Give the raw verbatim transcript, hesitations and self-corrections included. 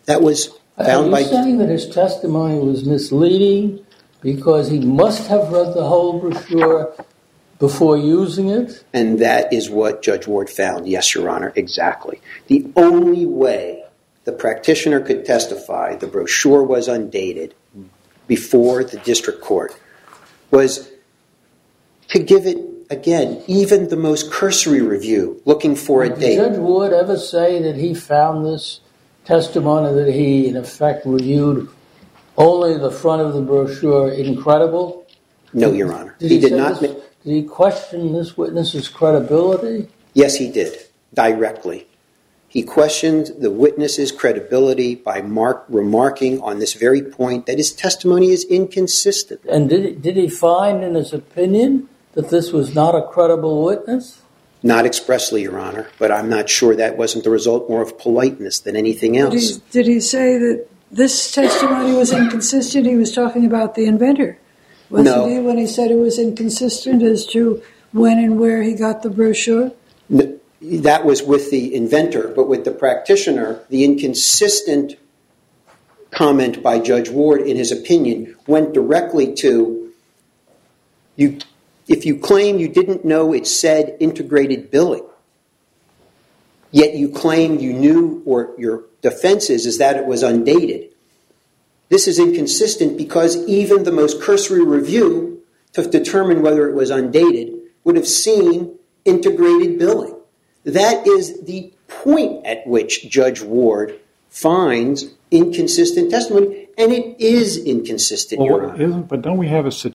That was found by... Are you saying that his testimony was misleading because he must have read the whole brochure before using it? And that is what Judge Ward found, yes, Your Honor, exactly. The only way the practitioner could testify the brochure was undated before the district court was to give it, again, even the most cursory review, looking for a date. Did Judge Ward ever say that he found this testimony that he, in effect, reviewed only the front of the brochure incredible? No, Your Honor. Did he, he did not. This, did he question this witness's credibility? Yes, he did, directly. He questioned the witness's credibility by mark, remarking on this very point that his testimony is inconsistent. And did he, did he find in his opinion that this was not a credible witness? Not expressly, Your Honor, but I'm not sure that wasn't the result more of politeness than anything else. Did he, did he say that this testimony was inconsistent? He was talking about the inventor. Wasn't no. he when he said it was inconsistent as to when and where he got the brochure? No, that was with the inventor, but with the practitioner, the inconsistent comment by Judge Ward, in his opinion, went directly to, you. If you claim you didn't know it said integrated billing, yet you claim you knew, or your defense is, is that it was undated, this is inconsistent because even the most cursory review to determine whether it was undated would have seen integrated billing. That is the point at which Judge Ward finds inconsistent testimony, and it is inconsistent, well, Your Honor. Isn't, but don't we have a situation